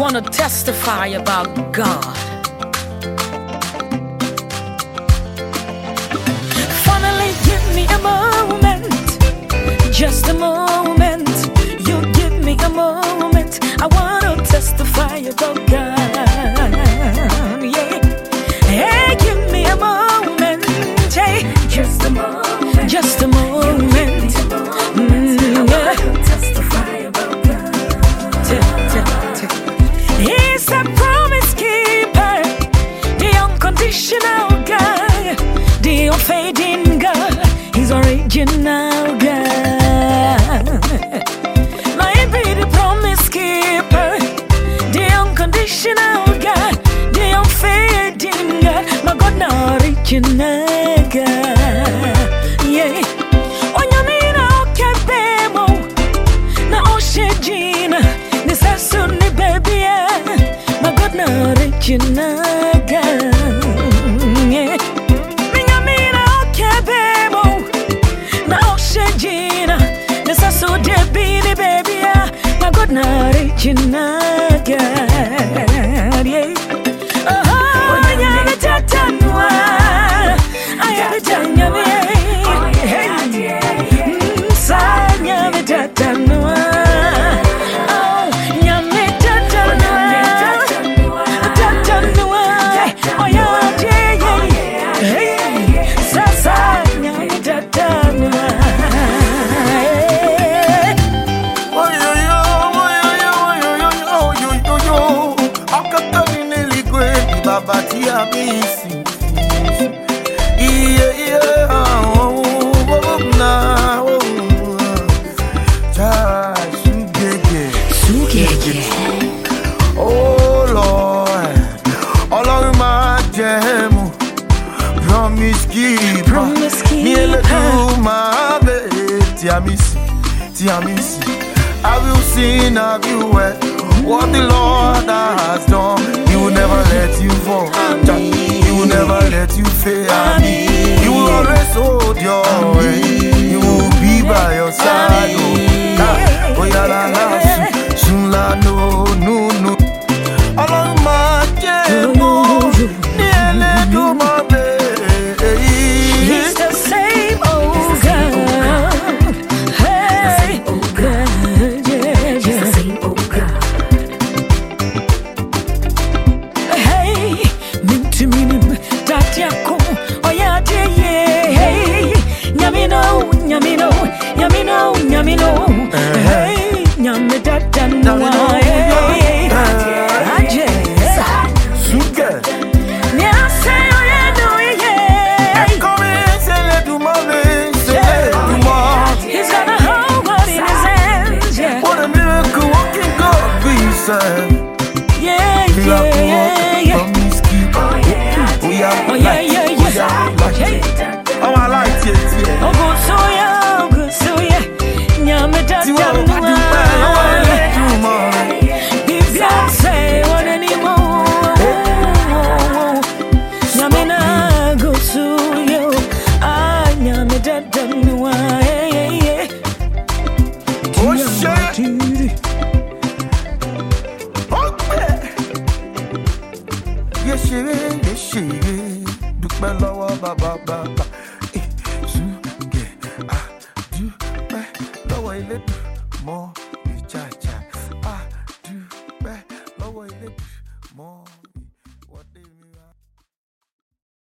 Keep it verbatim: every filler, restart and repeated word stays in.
want to testify about God. Finally, give me a moment, just a moment. You give me a moment. I want to testify about God. Yeah. Hey, give me a moment. Hey, just a moment. Just a moment. Mm, yeah. Testify about God. He's a promise keeper, the unconditional God, the unfading God. He's original God. Might be the promise keeper, the unconditional God, the unfading God. My God, now original God. Yeah. Onyamina okebemo na oshejina ni sasuni baby. My God, now original God. Yeah. Onyamina okebemo na oshejina ni sasuni baby baby. My God, now original God. Yeah. Oh, nyame tatanwa. I have a tanyame. Hey, sa nyame tatanwa. Oh, nyame tatanwa. Tatanwa. Oh, yeah, yeah. Hey, sa sa nyame tatanwa. Oh yo yo, oh yo yo, oh yo yo, oh yo yo. Akatani neligwe baba tia misi. Yeah yeah, oh oh na oh. Ja sugege, Sugege. oh Lord, Ọlọ́run máa jẹ̀mú, promise keeper, Promise keeper. Ni Elédùmarè tí a mí sí, tí a mí sí. I will sing of you well, what the Lord has done. He will never let you fall, He will never let you fail. He will always hold your hand. He will be by your side. Oh, ah, oh yeah, la la, soon la no no no. Ọlọ́run máa jẹ̀mú, ní Elédùmarè. He's the same old God. Hey, God, yeah, yeah. Hey, minti minim, tatiako, oyate ye. Hey, nyamino, nyamino, nyamino, nyamino. Hey, nyame tatanwa. Hey, aje. Sugar. Nyase oyendo ye. He's got a whole world in his hands, yeah. What a miracle walking God we serve. Yeah, yeah, yeah, yeah. Promise keeper. Oh yeah, Oh yeah, yeah, yeah. Hey. Oh I like it, yeah. Oh good so yeah, oh good so yeah. Nyame See what I do, tatanwa. man, I wanna let you, man. If you say what anymore, nyame na good so you. Ah, nyame tatanwa. Yeah, yeah, yeah. Oh shit. Okay. Yes, she is, yes, she is. Dúpẹ́ lọ́wọ́ bàbá bàbá. Eh, Suge, ah, dúpẹ́ lọ́wọ́ Elédùmarè ìjàjà. Ah, dúpẹ́ lọ́wọ́ Elédùmarè.